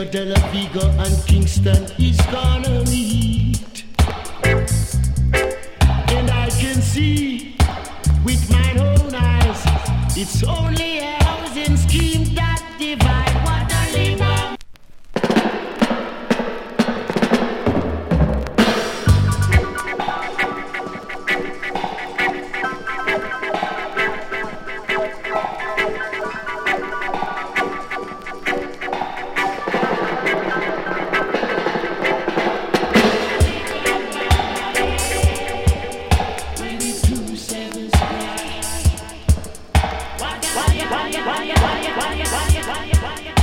Chicago, De La Vigo, and Kingston is gonna meet. And I can see with my own eyes, it's only a housing scheme that divide what I live on. Why